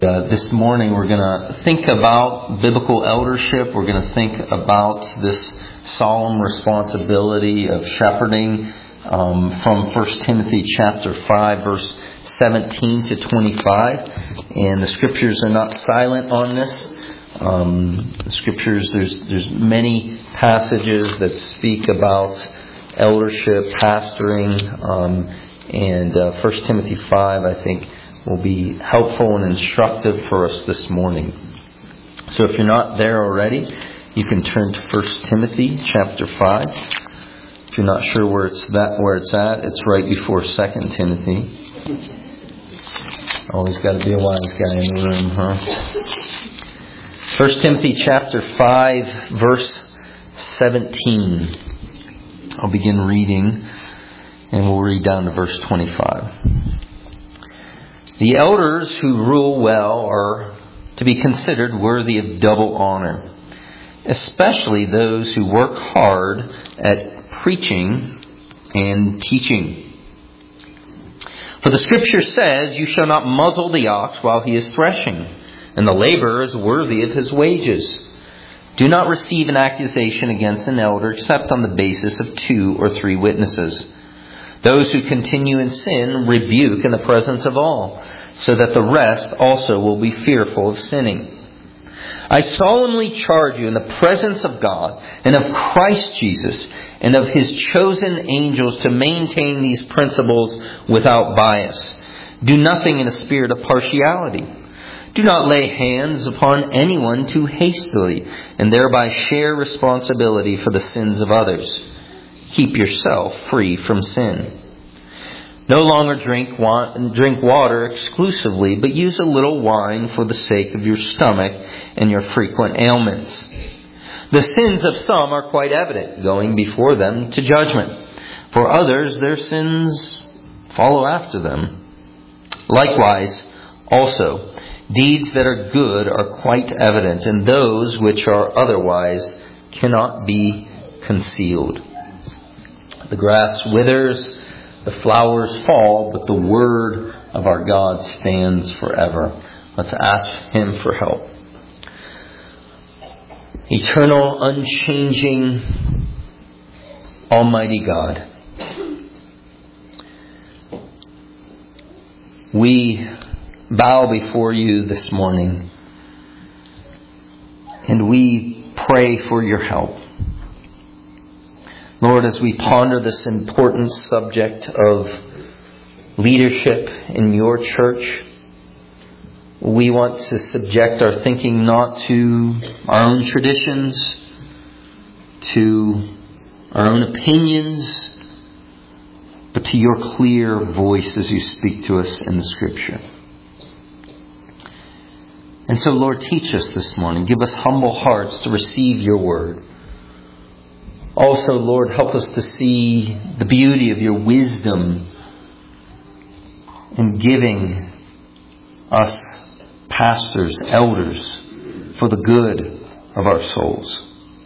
This morning we're going to think about biblical eldership. We're going to think about this solemn responsibility of shepherding from 1 Timothy chapter 5, verse 17 to 25. And the scriptures are not silent on this. The scriptures, there's many passages that speak about eldership, pastoring, and 1 Timothy 5, I think, will be helpful and instructive for us this morning. So if you're not there already, you can turn to 1 Timothy chapter 5. If you're not sure where it's at, it's right before 2 Timothy. Always got to be a wise guy in the room, huh? 1 Timothy chapter 5, verse 17. I'll begin reading, and we'll read down to verse 25. The elders who rule well are to be considered worthy of double honor, especially those who work hard at preaching and teaching. For the scripture says, "You shall not muzzle the ox while he is threshing, and the laborer is worthy of his wages. Do not receive an accusation against an elder except on the basis of 2 or 3 witnesses. Those who continue in sin rebuke in the presence of all, so that the rest also will be fearful of sinning. I solemnly charge you in the presence of God and of Christ Jesus and of His chosen angels to maintain these principles without bias. Do nothing in a spirit of partiality. Do not lay hands upon anyone too hastily and thereby share responsibility for the sins of others. Keep yourself free from sin. No longer drink water exclusively, but use a little wine for the sake of your stomach and your frequent ailments. The sins of some are quite evident, going before them to judgment. For others, their sins follow after them. Likewise, also, deeds that are good are quite evident, and those which are otherwise cannot be concealed. The grass withers, the flowers fall, but the word of our God stands forever." Let's ask Him for help. Eternal, unchanging, Almighty God, we bow before You this morning, and we pray for Your help. Lord, as we ponder this important subject of leadership in Your church, we want to subject our thinking not to our own traditions, to our own opinions, but to Your clear voice as You speak to us in the Scripture. And so, Lord, teach us this morning. Give us humble hearts to receive Your word. Also, Lord, help us to see the beauty of Your wisdom in giving us pastors, elders, for the good of our souls.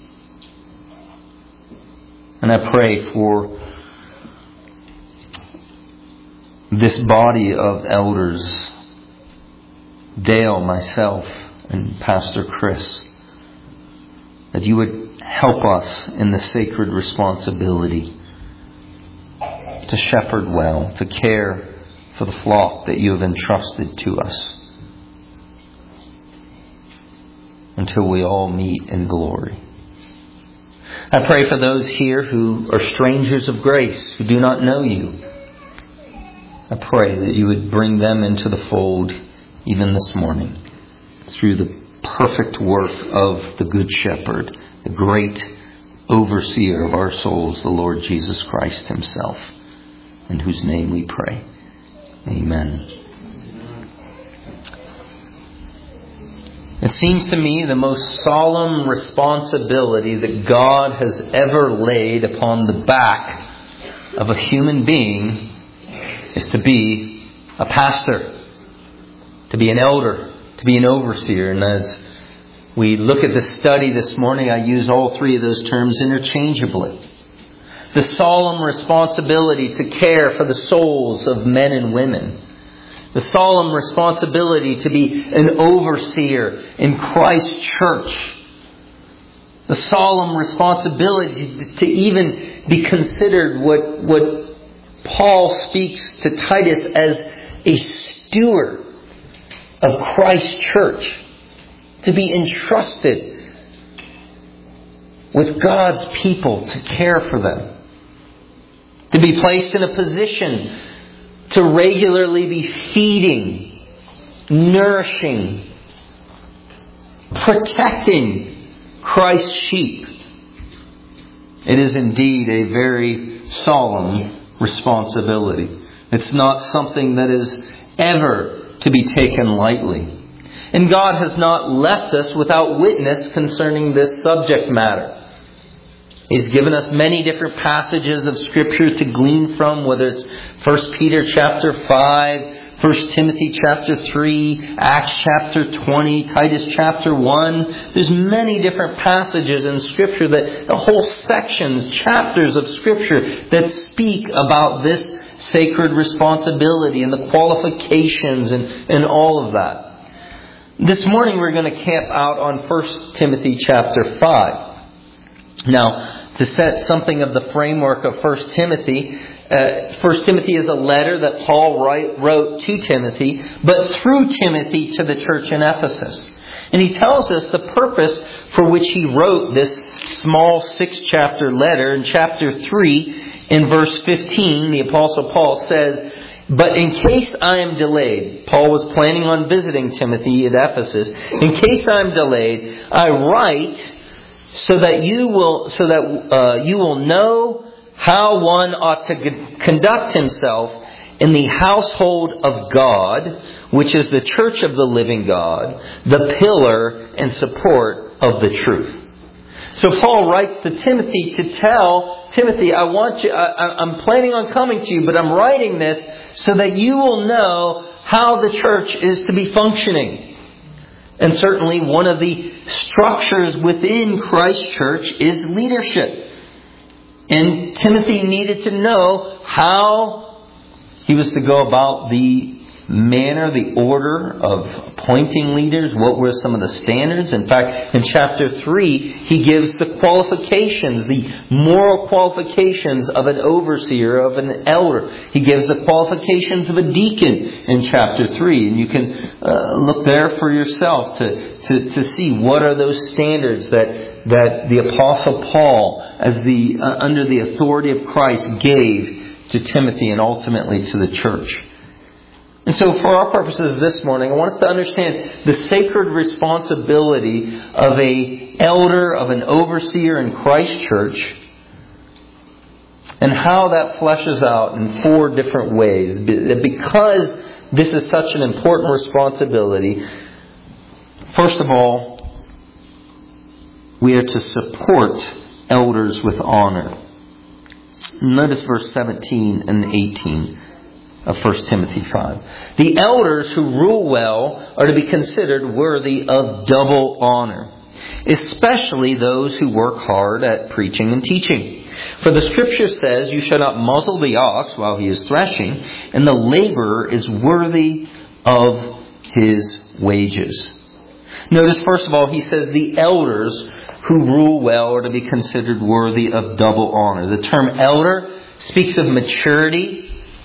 And I pray for this body of elders, Dale, myself, and Pastor Chris, that You would help us in the sacred responsibility to shepherd well, to care for the flock that You have entrusted to us, until we all meet in glory. I pray for those here who are strangers of grace, who do not know You. I pray that You would bring them into the fold even this morning through the perfect work of the Good Shepherd, the great overseer of our souls, the Lord Jesus Christ Himself, in whose name we pray. Amen. It seems to me the most solemn responsibility that God has ever laid upon the back of a human being is to be a pastor, to be an elder, to be an overseer. And as we look at the study this morning, I use all 3 of those terms interchangeably. The solemn responsibility to care for the souls of men and women, The solemn responsibility to be an overseer in Christ's church. The solemn responsibility to even be considered what Paul speaks to Titus as a steward of Christ's church. To be entrusted with God's people to care for them. To be placed in a position to regularly be feeding, nourishing, protecting Christ's sheep. It is indeed a very solemn responsibility. It's not something that is ever to be taken lightly. And God has not left us without witness concerning this subject matter. He's given us many different passages of Scripture to glean from, whether it's 1 Peter chapter 5, 1 Timothy chapter 3, Acts chapter 20, Titus chapter 1. There's many different passages in Scripture, that the whole sections, chapters of Scripture that speak about this sacred responsibility and the qualifications and all of that. This morning we're going to camp out on 1 Timothy chapter 5. Now, to set something of the framework of 1 Timothy, 1 Timothy is a letter that Paul wrote to Timothy, but through Timothy to the church in Ephesus. And he tells us the purpose for which he wrote this small 6-chapter letter. In chapter 3, in verse 15, the Apostle Paul says, "But in case I am delayed," Paul was planning on visiting Timothy at Ephesus, "in case I am delayed, I write so that you will know how one ought to conduct himself in the household of God, which is the church of the living God, the pillar and support of the truth." So Paul writes to Timothy to tell Timothy, I'm planning on coming to you, but I'm writing this so that you will know how the church is to be functioning. And certainly one of the structures within Christ's church is leadership. And Timothy needed to know how he was to go about the manner, the order of appointing leaders. What were some of the standards? In fact, in chapter 3, he gives the qualifications, the moral qualifications of an overseer, of an elder. He gives the qualifications of a deacon in chapter 3. And you can look there for yourself to see what are those standards that the Apostle Paul, as under the authority of Christ, gave to Timothy and ultimately to the church. And so for our purposes this morning, I want us to understand the sacred responsibility of an elder, of an overseer in Christ's church, and how that fleshes out in 4 different ways. Because this is such an important responsibility, first of all, we are to support elders with honor. Notice verse 17 and 18. Of 1 Timothy 5. "The elders who rule well are to be considered worthy of double honor, especially those who work hard at preaching and teaching. For the Scripture says, 'You shall not muzzle the ox while he is threshing, and the laborer is worthy of his wages.'" Notice, first of all, he says the elders who rule well are to be considered worthy of double honor. The term elder speaks of maturity.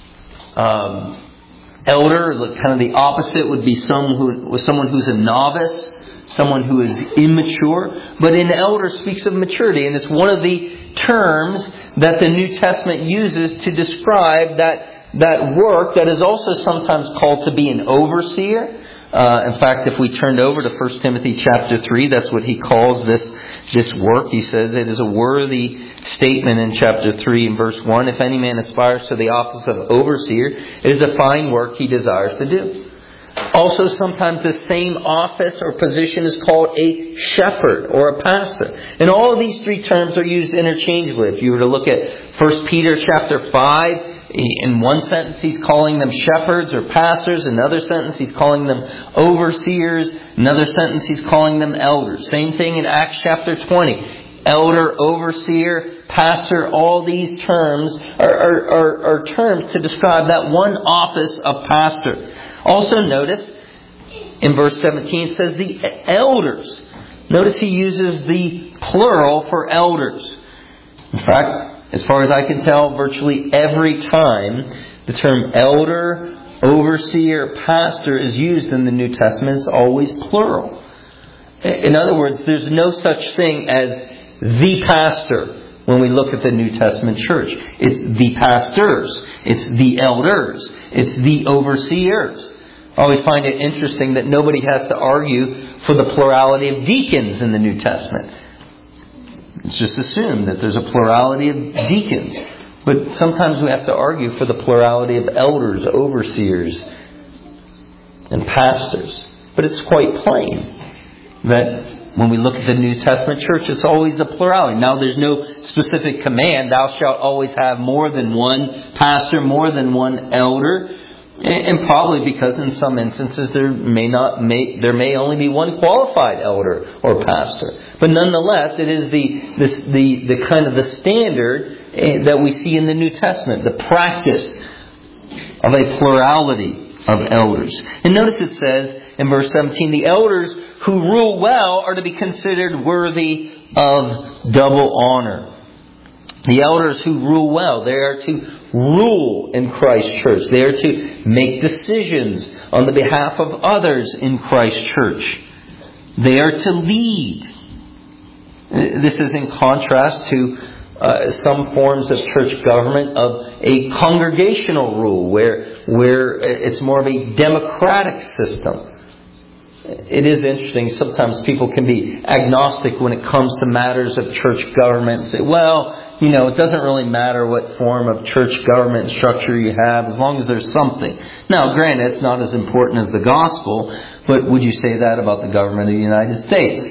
Elder, kind of the opposite, would be someone who's a novice, someone who is immature. But an elder speaks of maturity, and it's one of the terms that the New Testament uses to describe that work that is also sometimes called to be an overseer. In fact, if we turned over to 1 Timothy chapter 3, that's what he calls this work. He says it is a worthy statement in chapter 3 and verse 1. "If any man aspires to the office of overseer, it is a fine work he desires to do." Also, sometimes the same office or position is called a shepherd or a pastor. And all of these 3 terms are used interchangeably. If you were to look at 1 Peter chapter 5, in one sentence he's calling them shepherds or pastors. In another sentence he's calling them overseers. In another sentence he's calling them elders. Same thing in Acts chapter 20. Elder, overseer, pastor, all these terms are terms to describe that one office of pastor. Also notice, in verse 17 it says the elders. Notice he uses the plural for elders. In fact, as far as I can tell, virtually every time the term elder, overseer, pastor is used in the New Testament, it's always plural. In other words, there's no such thing as the pastor when we look at the New Testament church. It's the pastors. It's the elders. It's the overseers. I always find it interesting that nobody has to argue for the plurality of deacons in the New Testament. It's just assumed that there's a plurality of deacons. But sometimes we have to argue for the plurality of elders, overseers, and pastors. But it's quite plain that when we look at the New Testament church, it's always a plurality. Now, there's no specific command. Thou shalt always have more than one pastor, more than one elder. And probably because in some instances there may only be one qualified elder or pastor. But nonetheless, it is the kind of the standard that we see in the New Testament, the practice of a plurality of elders. And notice it says in verse 17, the elders who rule well are to be considered worthy of double honor. The elders who rule well, they are to rule in Christ's church. They are to make decisions on the behalf of others in Christ's church. They are to lead. This is in contrast to some forms of church government of a congregational rule where it's more of a democratic system. It is interesting. Sometimes people can be agnostic when it comes to matters of church government and say, well, it doesn't really matter what form of church government structure you have as long as there's something. Now, granted, it's not as important as the gospel, but would you say that about the government of the United States?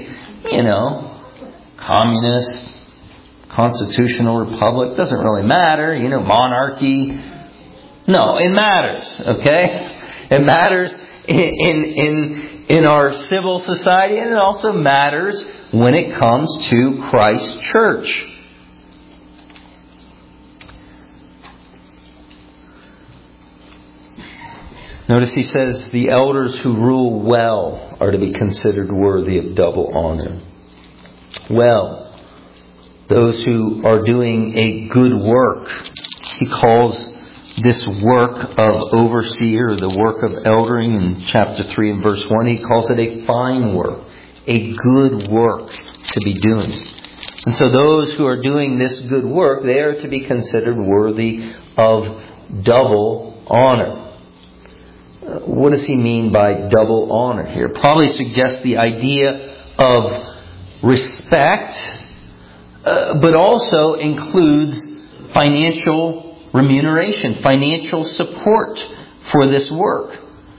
Communist, constitutional republic, doesn't really matter. Monarchy. No, it matters, okay? It matters in our civil society, and it also matters when it comes to Christ's church. Notice he says, the elders who rule well are to be considered worthy of double honor. Well, those who are doing a good work. He calls this work of overseer, the work of eldering in chapter 3 and verse 1, he calls it a fine work, a good work to be doing. And so those who are doing this good work, they are to be considered worthy of double honor. What does he mean by double honor here? Probably suggests the idea of respect, but also includes financial remuneration, financial support for this work.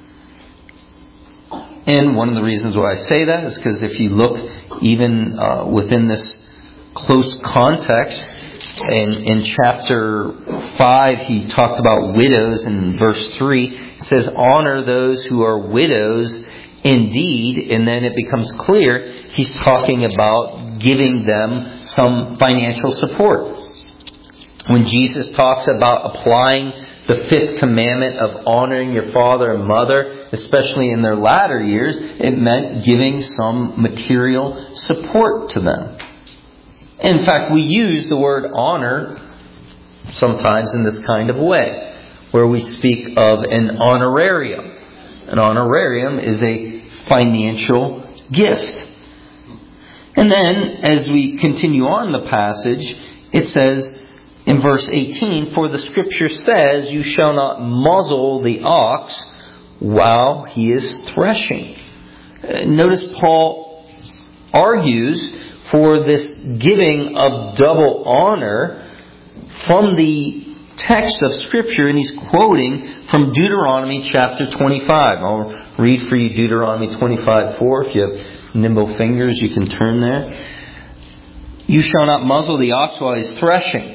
And one of the reasons why I say that is because if you look even within this close context, in chapter 5 he talked about widows. In verse 3 it says, honor those who are widows indeed. And then it becomes clear he's talking about giving them some financial support. When Jesus talks about applying the fifth commandment of honoring your father and mother, especially in their latter years, it meant giving some material support to them. In fact, we use the word honor sometimes in this kind of way, where we speak of an honorarium. An honorarium is a financial gift. And then, as we continue on the passage, it says in verse 18, for the scripture says, you shall not muzzle the ox while he is threshing. Notice Paul argues for this giving of double honor from the text of Scripture, and he's quoting from Deuteronomy chapter 25. I'll read for you Deuteronomy 25:4. If you have nimble fingers, you can turn there. You shall not muzzle the ox while he's threshing.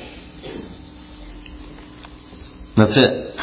That's it.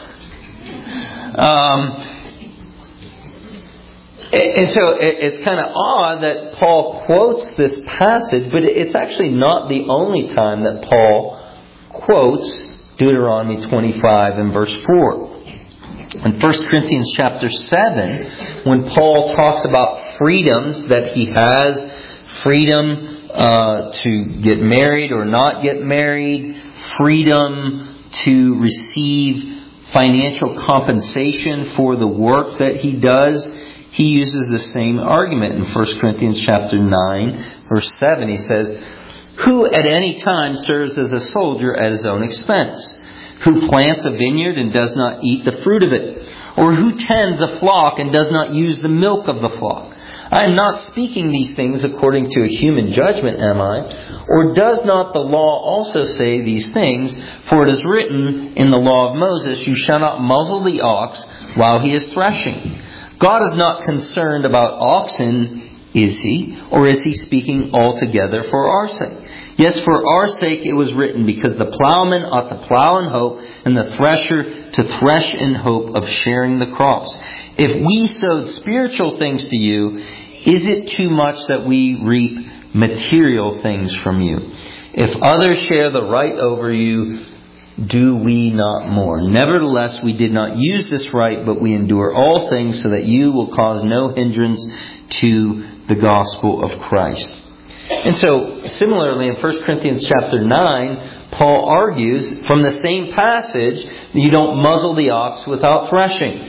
And so it's kind of odd that Paul quotes this passage, but it's actually not the only time that Paul quotes Deuteronomy 25 and verse 4. In 1 Corinthians chapter 7, when Paul talks about freedoms that he has, freedom to get married or not get married, freedom to receive financial compensation for the work that he does, he uses the same argument in 1 Corinthians chapter 9, verse 7. He says, "Who at any time serves as a soldier at his own expense? Who plants a vineyard and does not eat the fruit of it? Or who tends a flock and does not use the milk of the flock? I am not speaking these things according to a human judgment, am I? Or does not the law also say these things? For it is written in the law of Moses, you shall not muzzle the ox while he is threshing. God is not concerned about oxen, is He? Or is He speaking altogether for our sake? Yes, for our sake it was written, because the plowman ought to plow in hope, and the thresher to thresh in hope of sharing the crops. If we sowed spiritual things to you, is it too much that we reap material things from you? If others share the right over you, do we not more? Nevertheless, we did not use this right, but we endure all things so that you will cause no hindrance to the gospel of Christ." And so, similarly, in 1 Corinthians chapter 9, Paul argues from the same passage that you don't muzzle the ox without threshing.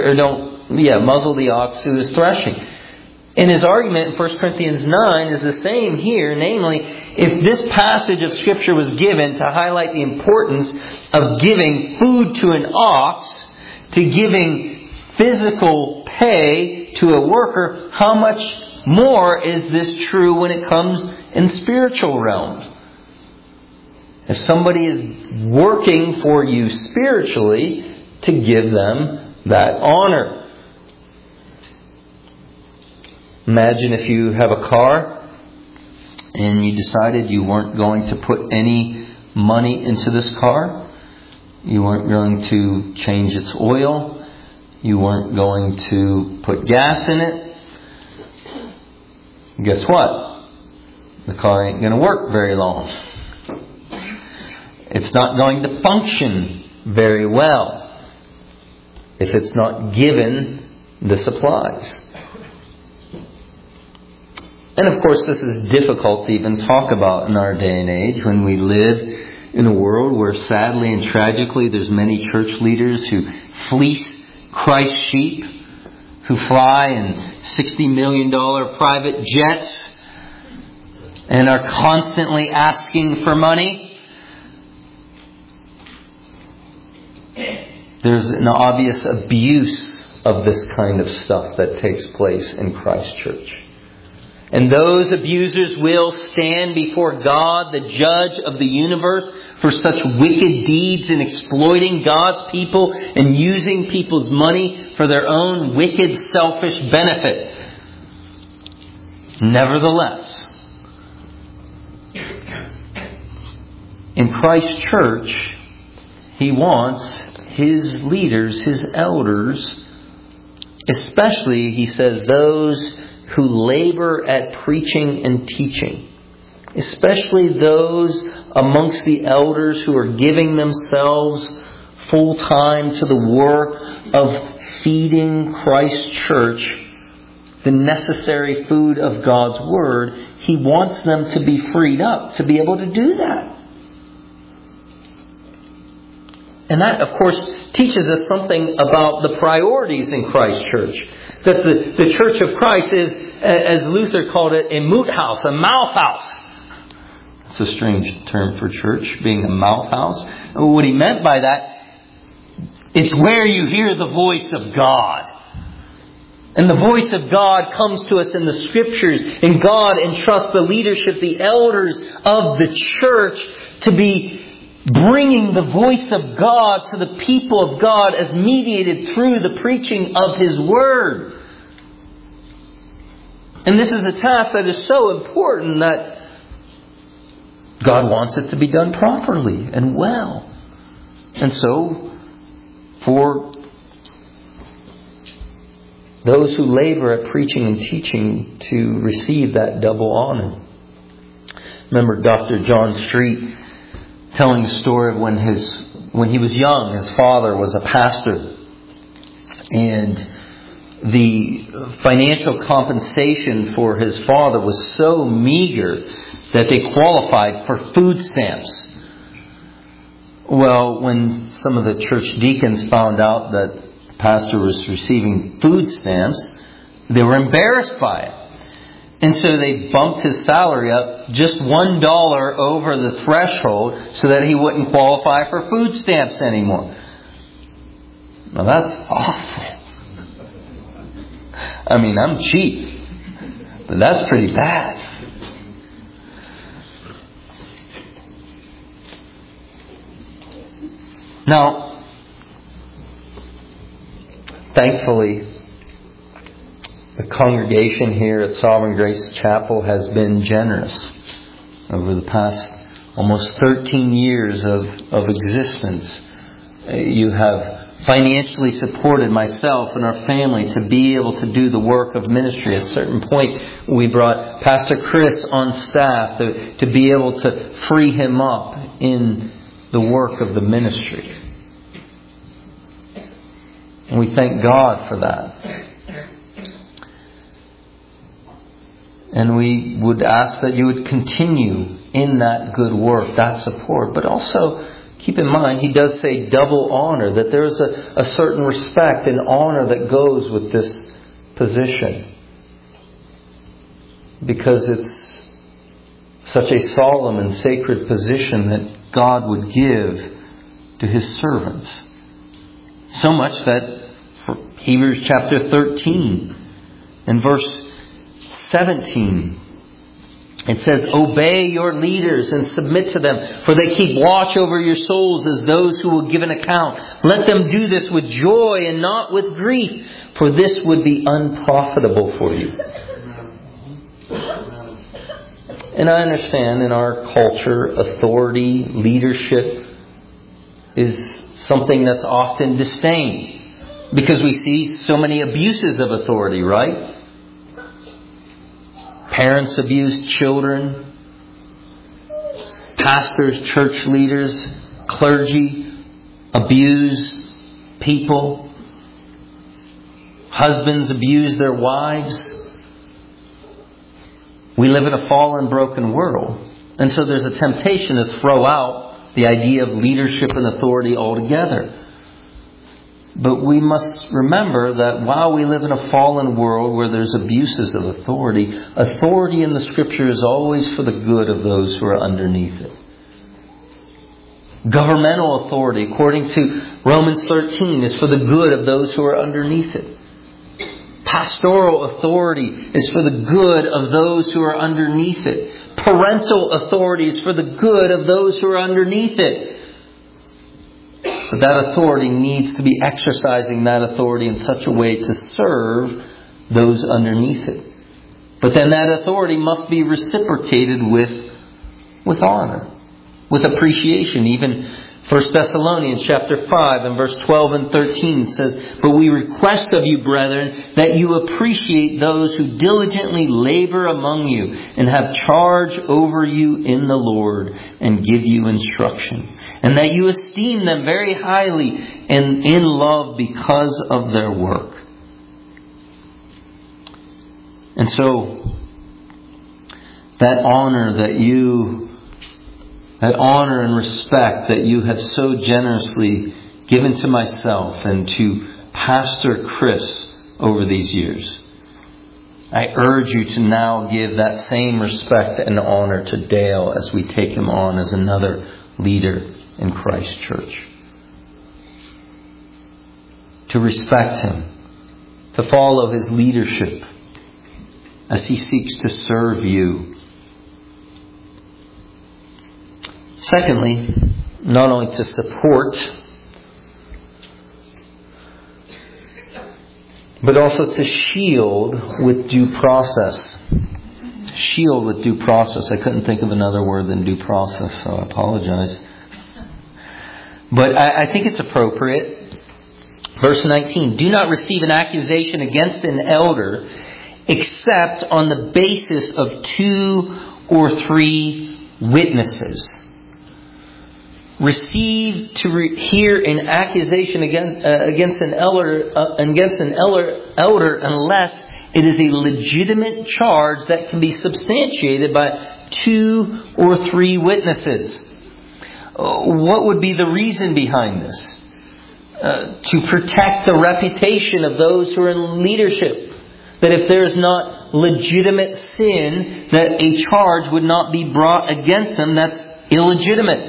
Muzzle the ox who is threshing. And his argument in 1 Corinthians 9 is the same here. Namely, if this passage of Scripture was given to highlight the importance of giving food to an ox, to giving physical pay to a worker, how much more is this true when it comes in spiritual realms? If somebody is working for you spiritually, to give them that honor. Imagine if you have a car and you decided you weren't going to put any money into this car. You weren't going to change its oil. You weren't going to put gas in it. Guess what? The car ain't going to work very long. It's not going to function very well if it's not given the supplies. And of course, this is difficult to even talk about in our day and age when we live in a world where sadly and tragically there's many church leaders who fleece Christ's sheep, who fly in $60 million private jets and are constantly asking for money. There's an obvious abuse of this kind of stuff that takes place in Christ's church. And those abusers will stand before God, the judge of the universe, for such wicked deeds in exploiting God's people and using people's money for their own wicked, selfish benefit. Nevertheless, in Christ's church, He wants His leaders, His elders, especially, He says, those who labor at preaching and teaching, especially those amongst the elders who are giving themselves full time to the work of feeding Christ's church the necessary food of God's Word. He wants them to be freed up to be able to do that. And that, of course, teaches us something about the priorities in Christ's church. That the church of Christ is, as Luther called it, a moot house, a mouth house. It's a strange term for church, being a mouth house. What he meant by that, it's where you hear the voice of God. And the voice of God comes to us in the Scriptures. And God entrusts the leadership, the elders of the church, to be bringing the voice of God to the people of God as mediated through the preaching of His Word. And this is a task that is so important that God wants it to be done properly and well. And so, for those who labor at preaching and teaching to receive that double honor. Remember Dr. John Street telling the story of when he was young, his father was a pastor. And the financial compensation for his father was so meager that they qualified for food stamps. Well, when some of the church deacons found out that the pastor was receiving food stamps, they were embarrassed by it. And so they bumped his salary up just $1 over the threshold so that he wouldn't qualify for food stamps anymore. Now that's awful. I mean, I'm cheap, but that's pretty bad. Now, thankfully, the congregation here at Sovereign Grace Chapel has been generous over the past almost 13 years of existence. You have financially supported myself and our family to be able to do the work of ministry. At a certain point, we brought Pastor Chris on staff to be able to free him up in the work of the ministry. And we thank God for that. And we would ask that you would continue in that good work, that support. But also, keep in mind, he does say double honor, that there is a certain respect and honor that goes with this position. Because it's such a solemn and sacred position that God would give to His servants. So much that for Hebrews chapter 13 and verse 17, it says, "Obey your leaders and submit to them, for they keep watch over your souls as those who will give an account. Let them do this with joy and not with grief, for this would be unprofitable for you." And I understand in our culture, authority, leadership is something that's often disdained because we see so many abuses of authority, right? Parents abuse children. Pastors, church leaders, clergy abuse people. Husbands abuse their wives. We live in a fallen, broken world. And so there's a temptation to throw out the idea of leadership and authority altogether. But we must remember that while we live in a fallen world where there's abuses of authority, authority in the Scripture is always for the good of those who are underneath it. Governmental authority, according to Romans 13, is for the good of those who are underneath it. Pastoral authority is for the good of those who are underneath it. Parental authority is for the good of those who are underneath it. But that authority needs to be exercising that authority in such a way to serve those underneath it. But then that authority must be reciprocated with honor, with appreciation. Even 1 Thessalonians chapter 5 and verse 12 and 13 says, "But we request of you, brethren, that you appreciate those who diligently labor among you and have charge over you in the Lord and give you instruction, and that you esteem them very highly and in love because of their work." And so, that honor and respect that you have so generously given to myself and to Pastor Chris over these years, I urge you to now give that same respect and honor to Dale as we take him on as another leader in Christ Church. To respect him, to follow his leadership as he seeks to serve you. Secondly, not only to support, but also to shield with due process. Shield with due process. I couldn't think of another word than due process, so I apologize. But I think it's appropriate. Verse 19, "Do not receive an accusation against an elder except on the basis of 2 or 3 witnesses." hear an accusation against an elder unless it is a legitimate charge that can be substantiated by 2 or 3 witnesses. What would be the reason behind this? To protect the reputation of those who are in leadership. That if there is not legitimate sin, that a charge would not be brought against them that's illegitimate.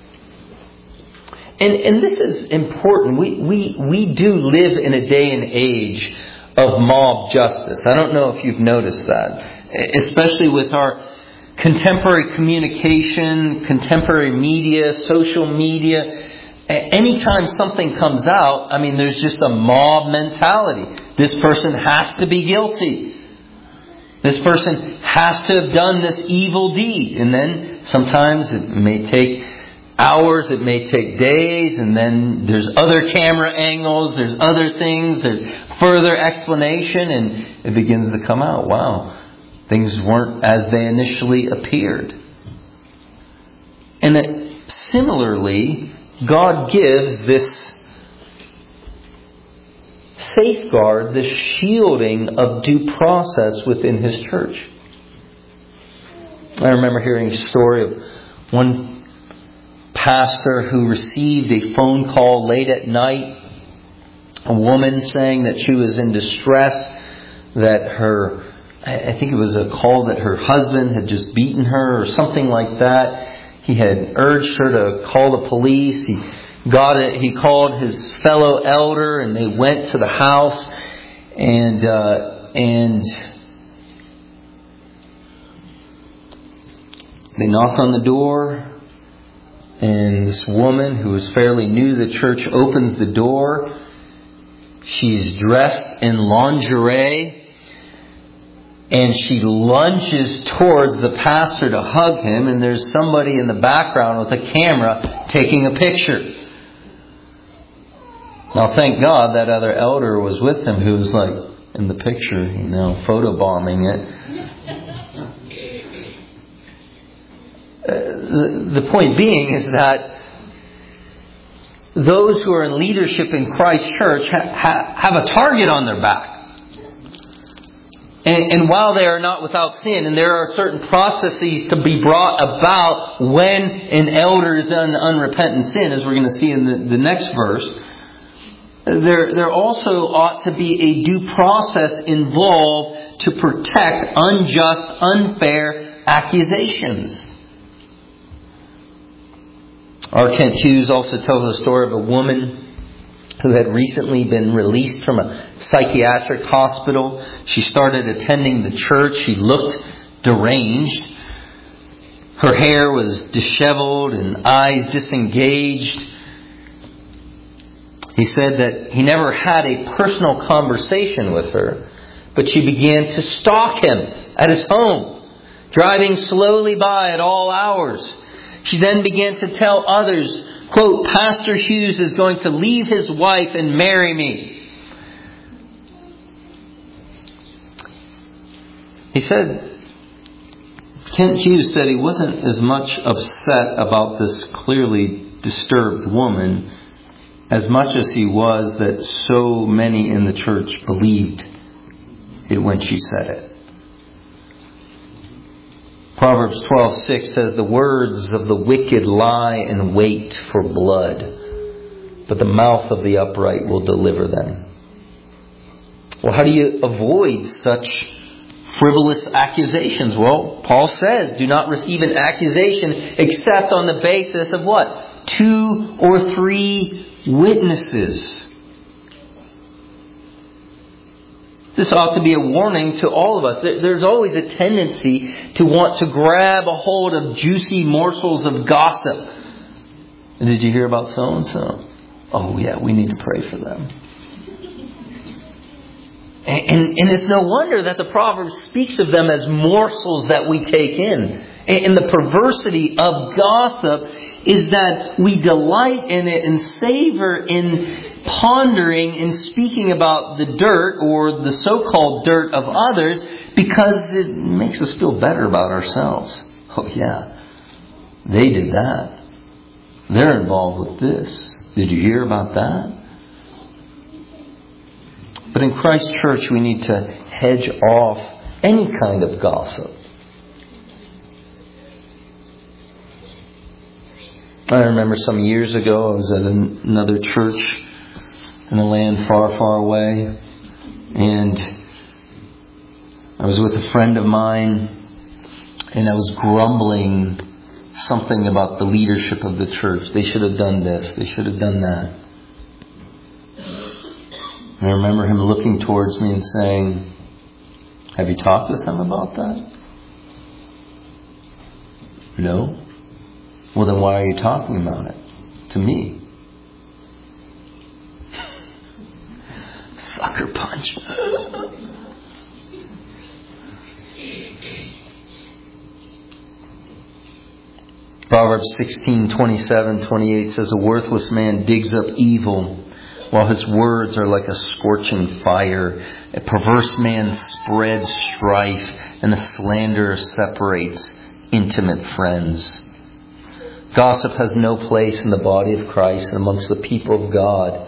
And this is important. We do live in a day and age of mob justice. I don't know if you've noticed that. Especially with our contemporary communication, contemporary media, social media. Anytime something comes out, there's just a mob mentality. This person has to be guilty. This person has to have done this evil deed. And then sometimes it may take hours, it may take days, and then there's other camera angles, there's other things, there's further explanation, and it begins to come out. Wow, things weren't as they initially appeared. And that similarly, God gives this safeguard, this shielding of due process within His church. I remember hearing a story of one pastor who received a phone call late at night. A woman saying that she was in distress, that I think it was a call that her husband had just beaten her or something like that. He had urged her to call the police. He called his fellow elder, and they went to the house, and they knocked on the door. And this woman, who was fairly new to the church, opens the door. She's dressed in lingerie. And she lunges towards the pastor to hug him. And there's somebody in the background with a camera taking a picture. Now, thank God that other elder was with him, who was like in the picture, photobombing it. The point being is that those who are in leadership in Christ's church have a target on their back. And while they are not without sin, and there are certain processes to be brought about when an elder is in unrepentant sin, as we're going to see in the next verse, there also ought to be a due process involved to protect unjust, unfair accusations. R. Kent Hughes also tells a story of a woman who had recently been released from a psychiatric hospital. She started attending the church. She looked deranged. Her hair was disheveled and eyes disengaged. He said that he never had a personal conversation with her, but she began to stalk him at his home, driving slowly by at all hours. She then began to tell others, quote, "Pastor Hughes is going to leave his wife and marry me." Kent Hughes said he wasn't as much upset about this clearly disturbed woman as much as he was that so many in the church believed it when she said it. Proverbs 12:6 says, "The words of the wicked lie in wait for blood, but the mouth of the upright will deliver them." Well, how do you avoid such frivolous accusations? Well, Paul says, do not receive an accusation except on the basis of what? 2 or 3 witnesses. This ought to be a warning to all of us. There's always a tendency to want to grab a hold of juicy morsels of gossip. Did you hear about so-and-so? Oh yeah, we need to pray for them. And it's no wonder that the Proverbs speaks of them as morsels that we take in. And the perversity of gossip is that we delight in it and savor in pondering and speaking about the dirt or the so-called dirt of others because it makes us feel better about ourselves. Oh yeah, they did that. they're involved with this. Did you hear about that? But in Christ Church, we need to hedge off any kind of gossip. I remember some years ago, I was at another church in a land far, far away. And I was with a friend of mine, and I was grumbling something about the leadership of the church. They should have done this. They should have done that. And I remember him looking towards me and saying, "Have you talked with them about that?" "No." "Well, then why are you talking about it to me?" Sucker punch. Proverbs 16:27-28 says, "A worthless man digs up evil, while his words are like a scorching fire. A perverse man spreads strife, and a slanderer separates intimate friends." Gossip has no place in the body of Christ and amongst the people of God.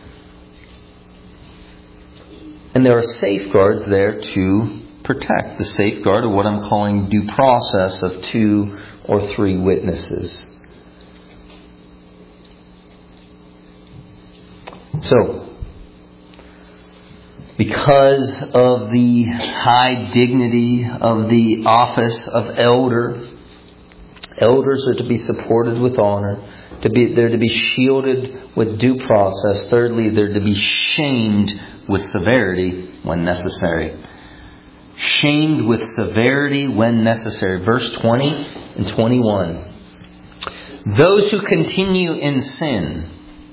And there are safeguards there to protect. The safeguard of what I'm calling due process of 2 or 3 witnesses. So, because of the high dignity of the office of elder, elders are to be supported with honor. They're to be shielded with due process. Thirdly, they're to be shamed with severity when necessary. Shamed with severity when necessary. Verse 20 and 21. "Those who continue in sin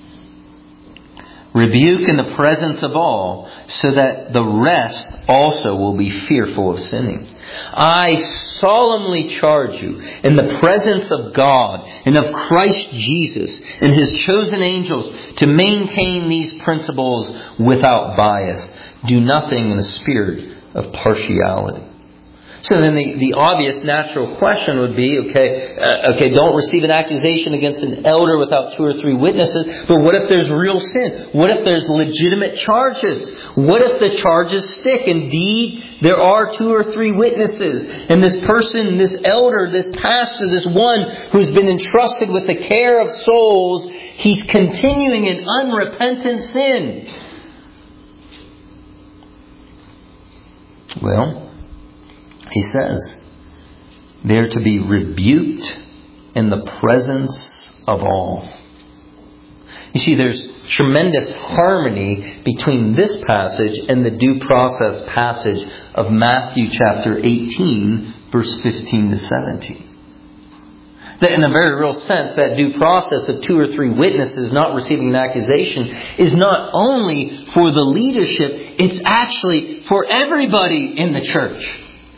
rebuke in the presence of all, so that the rest also will be fearful of sinning. I solemnly charge you in the presence of God and of Christ Jesus and His chosen angels to maintain these principles without bias. Do nothing in a spirit of partiality." So then the obvious natural question would be, okay, don't receive an accusation against an elder without 2 or 3 witnesses. But what if there's real sin? What if there's legitimate charges? What if the charges stick? Indeed, there are 2 or 3 witnesses. And this person, this elder, this pastor, this one who's been entrusted with the care of souls, he's continuing in unrepentant sin. Well, he says, they're to be rebuked in the presence of all. You see, there's tremendous harmony between this passage and the due process passage of Matthew chapter 18, verse 15 to 17. That in a very real sense, that due process of 2 or 3 witnesses not receiving an accusation is not only for the leadership, it's actually for everybody in the church.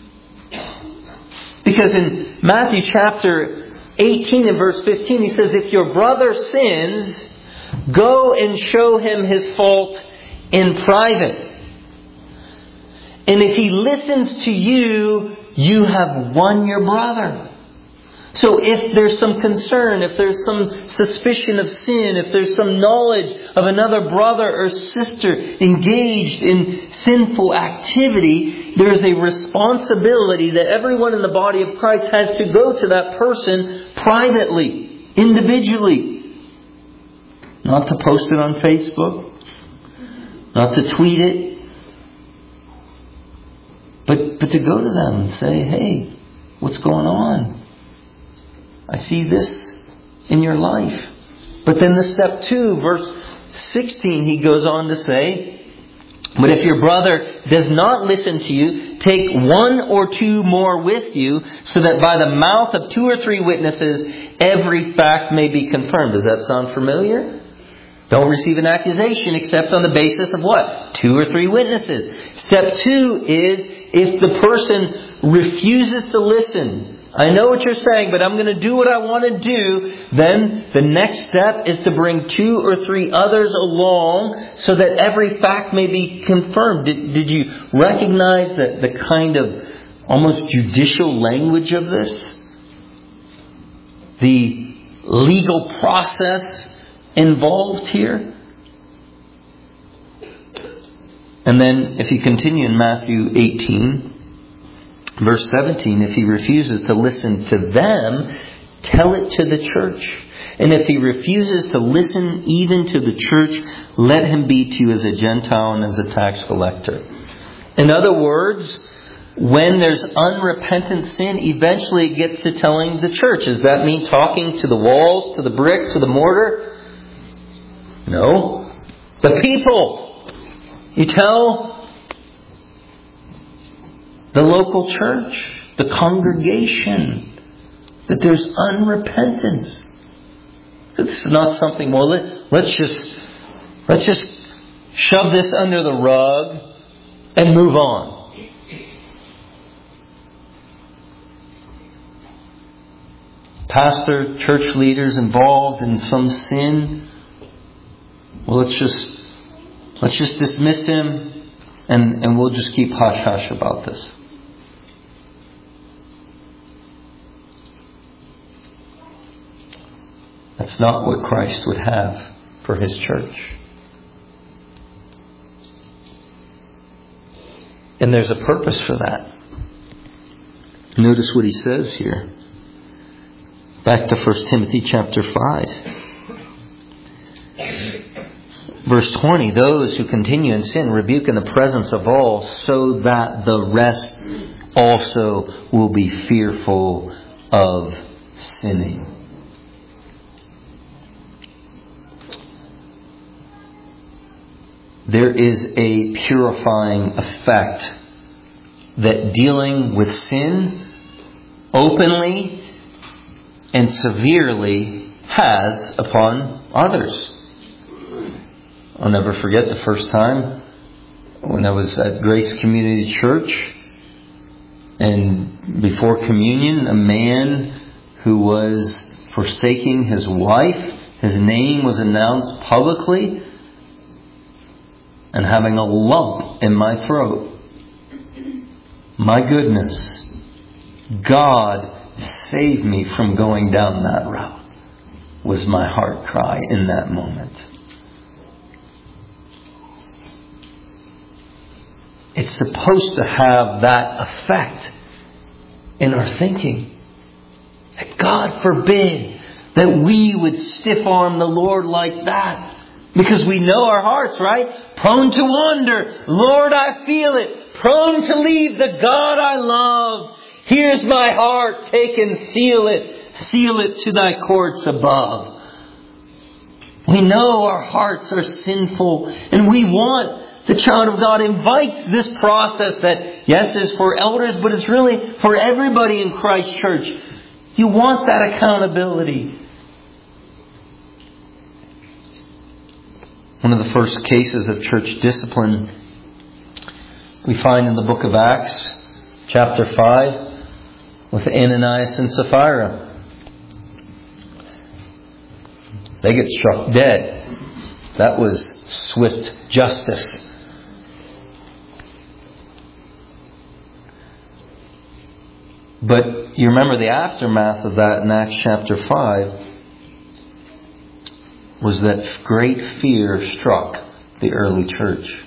Because in Matthew chapter 18 and verse 15, he says, "If your brother sins, go and show him his fault in private. And if he listens to you, you have won your brother." So if there's some concern, if there's some suspicion of sin, if there's some knowledge of another brother or sister engaged in sinful activity, there is a responsibility that everyone in the body of Christ has to go to that person privately, individually. Not to post it on Facebook, not to tweet it, but to go to them and say, "Hey, what's going on? I see this in your life." But then the step 2, verse 16, he goes on to say, "But if your brother does not listen to you, take 1 or 2 more with you, so that by the mouth of 2 or 3 witnesses, every fact may be confirmed." Does that sound familiar? Don't receive an accusation except on the basis of what? 2 or 3 witnesses. Step 2 is, if the person refuses to listen, "I know what you're saying, but I'm going to do what I want to do," then the next step is to bring 2 or 3 others along so that every fact may be confirmed. Did you recognize that the kind of almost judicial language of this? The legal process involved here. And then if you continue in Matthew 18, verse 17, if he refuses to listen to them, tell it to the church. And if he refuses to listen even to the church, let him be to you as a Gentile and as a tax collector. In other words, when there's unrepentant sin, eventually it gets to telling the church. Does that mean talking to the walls, to the brick, to the mortar? No. The people. You tell the local church, the congregation, that there's unrepentance. This is not something, well, let's just shove this under the rug and move on. Pastor, church leaders involved in some sin, well, let's just dismiss him and we'll just keep hush-hush about this. That's not what Christ would have for His church. And there's a purpose for that. Notice what he says here. Back to 1 Timothy chapter 5. Verse 20, those who continue in sin rebuke in the presence of all, so that the rest also will be fearful of sinning. There is a purifying effect that dealing with sin openly and severely has upon others. I'll never forget the first time when I was at Grace Community Church, and before communion, a man who was forsaking his wife, his name was announced publicly, and having a lump in my throat. My goodness, God save me from going down that route, was my heart cry in that moment. It's supposed to have that effect in our thinking. That God forbid that we would stiff-arm the Lord like that. Because we know our hearts, right? Prone to wander. Lord, I feel it. Prone to leave the God I love. Here's my heart. Take and seal it. Seal it to thy courts above. We know our hearts are sinful. And we want, the child of God invites this process that, yes, is for elders, but it's really for everybody in Christ Church. You want that accountability. One of the first cases of church discipline we find in the book of Acts, chapter 5, with Ananias and Sapphira. They get struck dead. That was swift justice. But you remember the aftermath of that in Acts chapter 5 was that great fear struck the early church.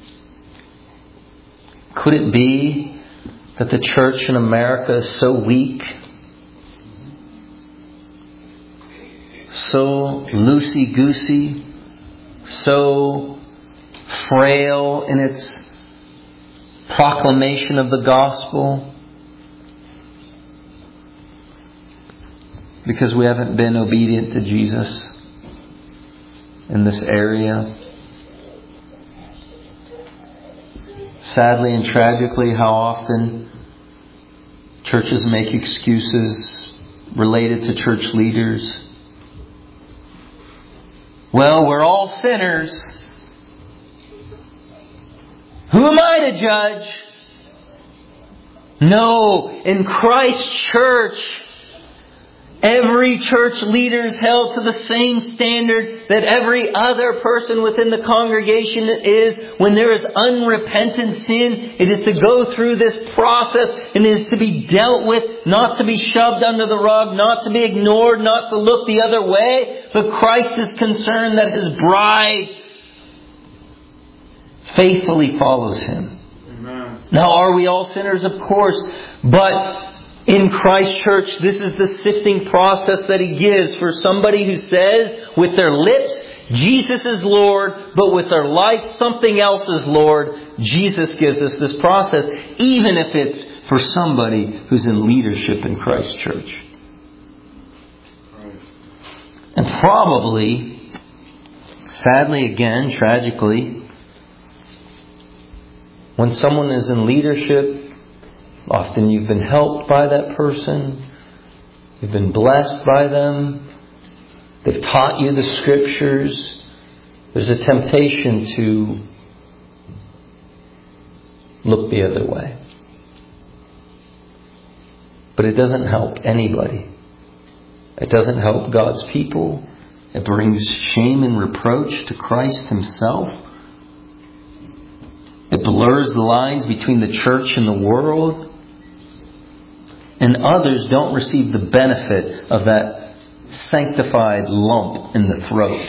Could it be that the church in America is so weak, so loosey-goosey, so frail in its proclamation of the gospel? Because we haven't been obedient to Jesus in this area. Sadly and tragically, how often churches make excuses related to church leaders. Well, we're all sinners. Who am I to judge? No, in Christ's church, Every church leader is held to the same standard that every other person within the congregation is. When there is unrepentant sin, it is to go through this process and it is to be dealt with, not to be shoved under the rug, not to be ignored, not to look the other way. But Christ is concerned that His bride faithfully follows Him. Amen. Now, are we all sinners? Of course. But in Christ Church, this is the sifting process that He gives for somebody who says with their lips, Jesus is Lord, but with their life, something else is Lord. Jesus gives us this process, even if it's for somebody who's in leadership in Christ Church. And probably, sadly again, tragically, when someone is in leadership, often you've been helped by that person. You've been blessed by them. They've taught you the Scriptures. There's a temptation to look the other way. But it doesn't help anybody. It doesn't help God's people. It brings shame and reproach to Christ Himself. It blurs the lines between the church and the world. And others don't receive the benefit of that sanctified lump in the throat.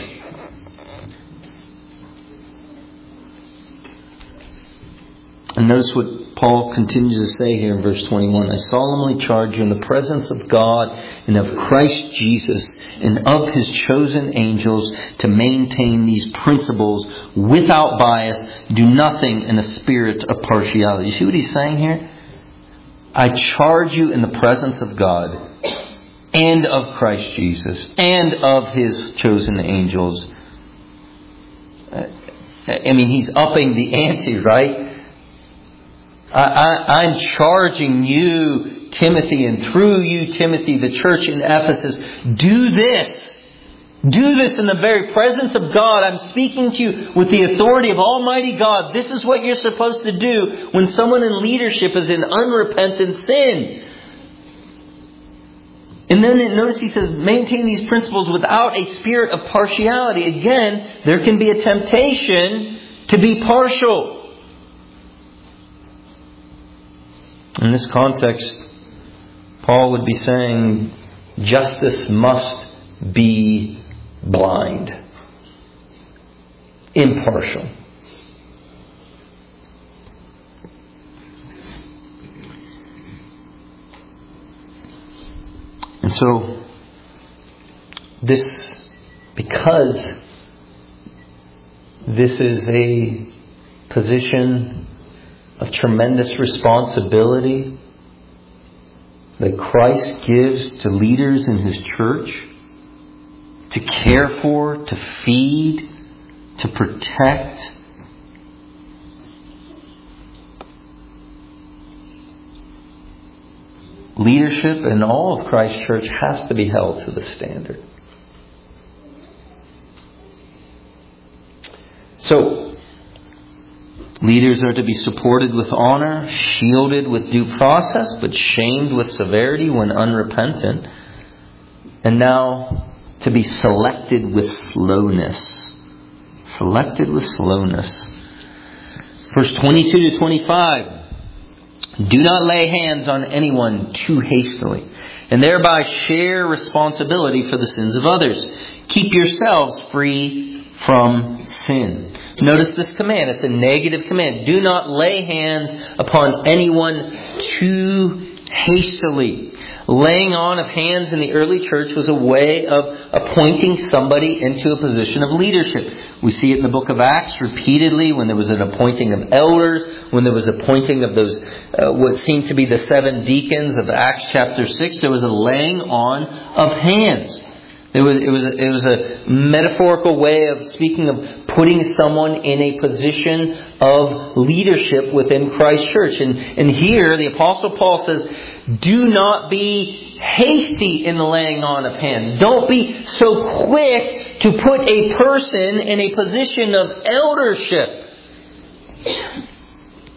And notice what Paul continues to say here in verse 21. I solemnly charge you in the presence of God and of Christ Jesus and of His chosen angels to maintain these principles without bias. Do nothing in a spirit of partiality. You see what he's saying here? I charge you in the presence of God and of Christ Jesus and of His chosen angels. I mean, he's upping the ante, right? I'm charging you, Timothy, and through you, Timothy, the church in Ephesus, do this. Do this in the very presence of God. I'm speaking to you with the authority of Almighty God. This is what you're supposed to do when someone in leadership is in unrepentant sin. And then notice he says, maintain these principles without a spirit of partiality. Again, there can be a temptation to be partial. In this context, Paul would be saying, justice must be blind, impartial. And so, because this is a position of tremendous responsibility that Christ gives to leaders in His church, to care for, to feed, to protect. Leadership in all of Christ's church has to be held to the standard. So, leaders are to be supported with honor, shielded with due process, but shamed with severity when unrepentant. And now, to be selected with slowness. Selected with slowness. Verse 22 to 25. Do not lay hands on anyone too hastily, and thereby share responsibility for the sins of others. Keep yourselves free from sin. Notice this command. It's a negative command. Do not lay hands upon anyone too hastily. Laying on of hands in the early church was a way of appointing somebody into a position of leadership. We see it in the book of Acts repeatedly when there was an appointing of elders, when there was appointing of those, what seemed to be the 7 deacons of Acts chapter 6. There was a laying on of hands. It was a metaphorical way of speaking of putting someone in a position of leadership within Christ's church. And here the Apostle Paul says, do not be hasty in the laying on of hands. Don't be so quick to put a person in a position of eldership.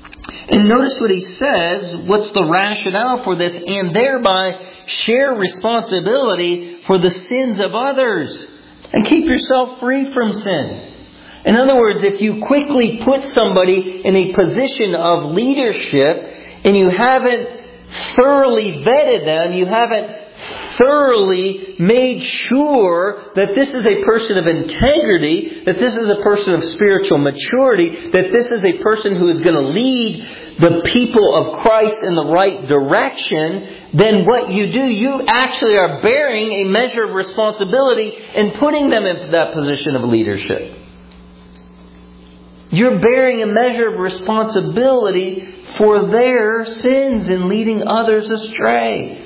And notice what he says, what's the rationale for this, and thereby share responsibility for the sins of others and keep yourself free from sin. In other words, if you quickly put somebody in a position of leadership and you haven't thoroughly vetted them, you haven't thoroughly made sure that this is a person of integrity, that this is a person of spiritual maturity, that this is a person who is going to lead the people of Christ in the right direction, then what you do, you actually are bearing a measure of responsibility and putting them into that position of leadership. You're bearing a measure of responsibility for their sins and leading others astray.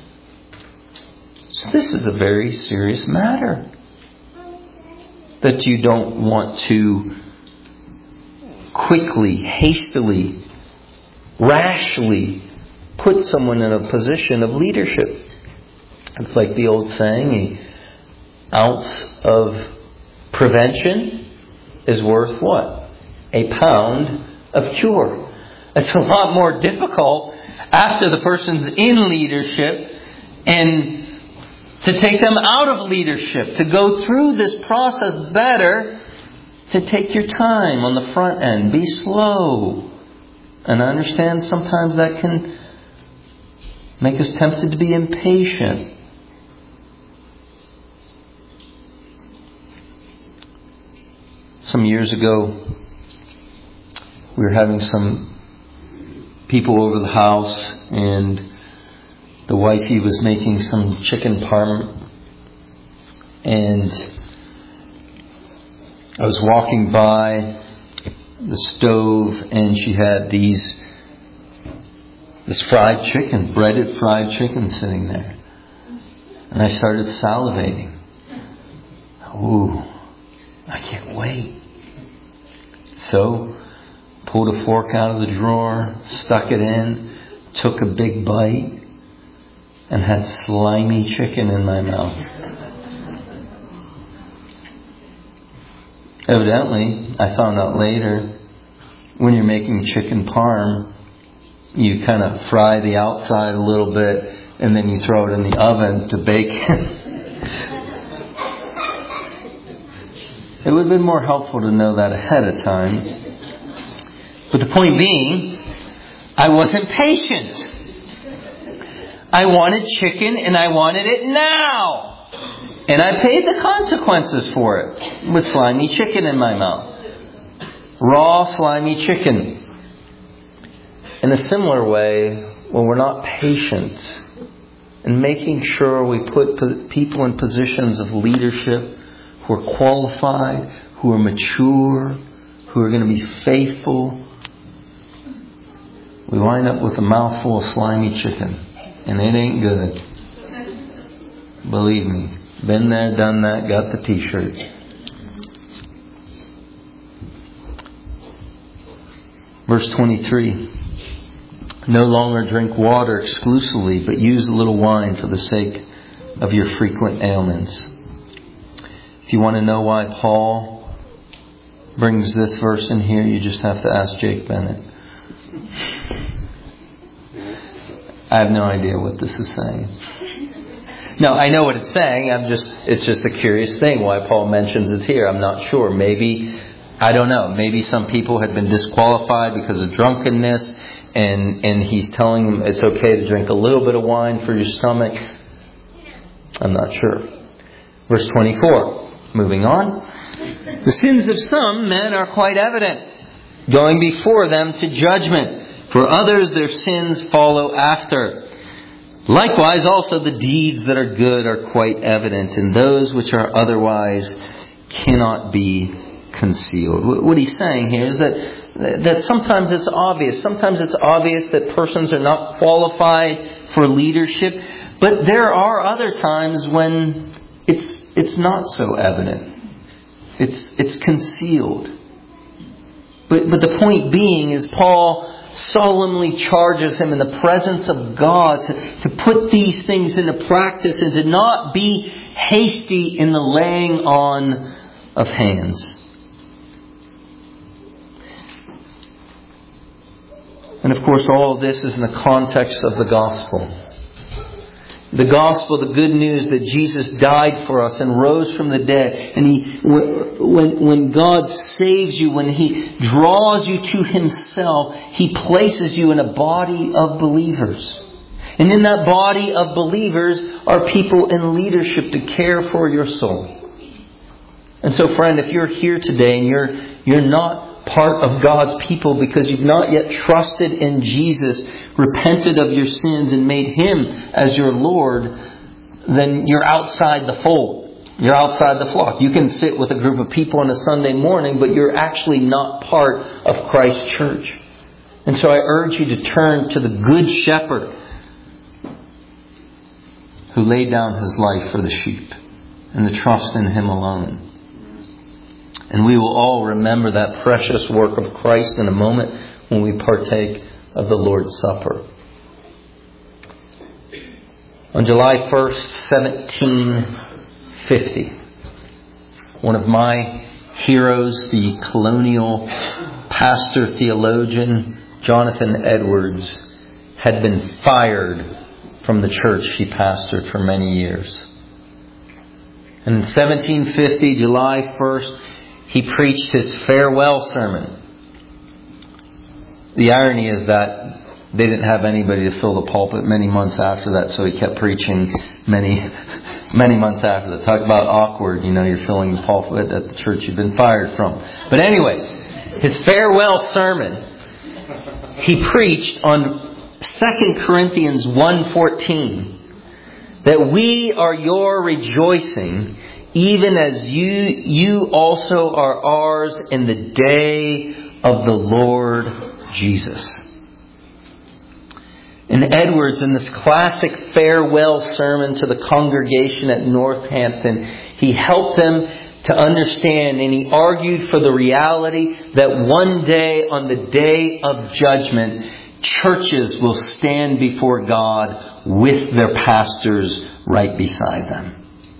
So this is a very serious matter. That you don't want to quickly, hastily, rashly put someone in a position of leadership. It's like the old saying, an ounce of prevention is worth what? A pound of cure. It's a lot more difficult after the person's in leadership and to take them out of leadership, to go through this process better, to take your time on the front end. Be slow. And I understand sometimes that can make us tempted to be impatient. Some years ago, we were having some people over the house, and the wifey was making some chicken parm, and I was walking by the stove, and she had this fried chicken, breaded fried chicken sitting there. And I started salivating. Ooh, I can't wait. So, pulled a fork out of the drawer, stuck it in, took a big bite, and had slimy chicken in my mouth. Evidently, I found out later, when you're making chicken parm, you kind of fry the outside a little bit, and then you throw it in the oven to bake it. It would have been more helpful to know that ahead of time. But the point being, I wasn't patient. I wanted chicken and I wanted it now. And I paid the consequences for it with slimy chicken in my mouth. Raw, slimy chicken. In a similar way, when we're not patient in making sure we put people in positions of leadership who are qualified, who are mature, who are going to be faithful, we wind up with a mouthful of slimy chicken. And it ain't good. Believe me. Been there, done that, got the t-shirt. Verse 23. No longer drink water exclusively, but use a little wine for the sake of your frequent ailments. If you want to know why Paul brings this verse in here, you just have to ask Jake Bennett. I have no idea what this is saying. No, I know what it's saying. It's just a curious thing why Paul mentions it here. I'm not sure. Maybe, I don't know. Maybe some people had been disqualified because of drunkenness, and he's telling them it's okay to drink a little bit of wine for your stomach. I'm not sure. Verse 24. Moving on. The sins of some men are quite evident, going before them to judgment. For others their sins follow after. Likewise also the deeds that are good are quite evident, and those which are otherwise cannot be concealed. What he's saying here is that sometimes it's obvious. Sometimes it's obvious that persons are not qualified for leadership. But there are other times when it's not so evident. It's concealed. But the point being is Paul solemnly charges him in the presence of God to put these things into practice and to not be hasty in the laying on of hands. And of course, all of this is in the context of the gospel. The gospel, the good news that Jesus died for us and rose from the dead. And when God saves you, when He draws you to Himself, He places you in a body of believers. And in that body of believers are people in leadership to care for your soul. And so, friend, if you're here today and you're not part of God's people because you've not yet trusted in Jesus, repented of your sins and made Him as your Lord, then you're outside the fold. You're outside the flock. You can sit with a group of people on a Sunday morning, but you're actually not part of Christ's church. And so I urge you to turn to the Good Shepherd who laid down His life for the sheep and to trust in Him alone. And we will all remember that precious work of Christ in a moment when we partake of the Lord's Supper. On July 1st, 1750, one of my heroes, the colonial pastor theologian Jonathan Edwards, had been fired from the church he pastored for many years. And in 1750, July 1st, he preached his farewell sermon. The irony is that they didn't have anybody to fill the pulpit many months after that, so he kept preaching many months after that. Talk about awkward, you're filling the pulpit at the church you've been fired from. But anyways, his farewell sermon, he preached on 2 Corinthians 1:14, that we are your rejoicing, even as you also are ours in the day of the Lord Jesus. And Edwards, in this classic farewell sermon to the congregation at Northampton, he helped them to understand, and he argued for the reality that one day, on the day of judgment, churches will stand before God with their pastors right beside them.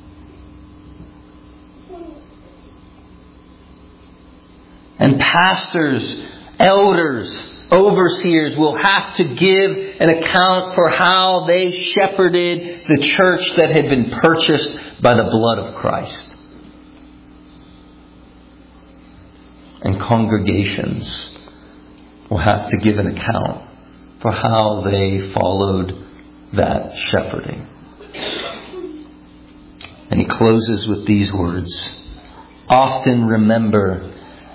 And pastors, elders, overseers will have to give an account for how they shepherded the church that had been purchased by the blood of Christ. And congregations will have to give an account for how they followed that shepherding. And he closes with these words: often remember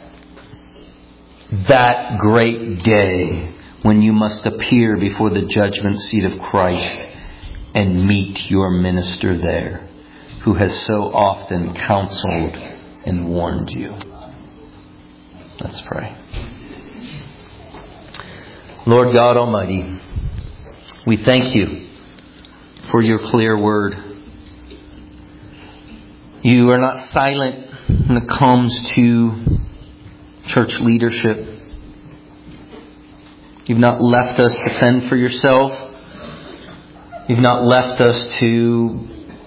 that great day when you must appear before the judgment seat of Christ and meet your minister there, who has so often counseled and warned you. Let's pray. Lord God Almighty, we thank you for your clear word. You are not silent when it comes to church leadership. You've not left us to fend for yourself. You've not left us to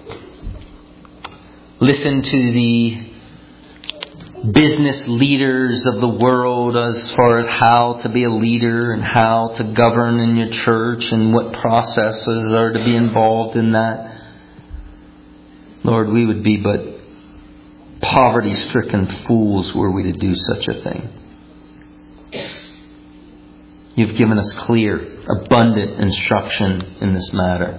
listen to the business leaders of the world as far as how to be a leader and how to govern in your church and what processes are to be involved in that. Lord, we would be but poverty-stricken fools were we to do such a thing. You've given us clear, abundant instruction in this matter.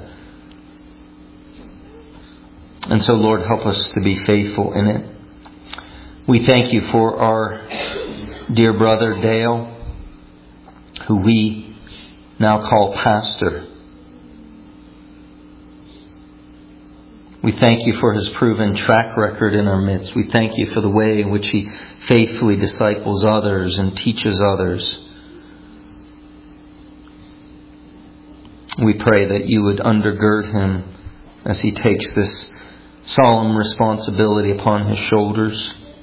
And so, Lord, help us to be faithful in it. We thank you for our dear brother Dale, who we now call pastor. We thank you for his proven track record in our midst. We thank you for the way in which he faithfully disciples others and teaches others. We pray that you would undergird him as he takes this solemn responsibility upon his shoulders.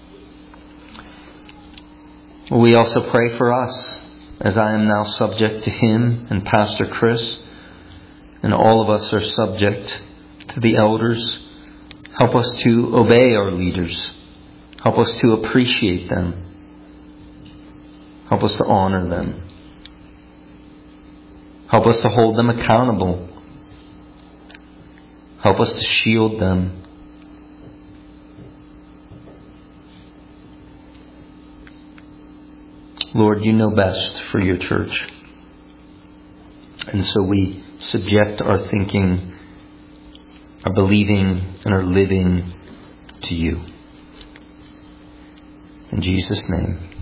We also pray for us, as I am now subject to him and Pastor Chris, and all of us are subject to the elders. Help us to obey our leaders. Help us to appreciate them. Help us to honor them. Help us to hold them accountable. Help us to shield them. Lord, you know best for your church. And so we subject our thinking, our believing, and our living to you. In Jesus' name.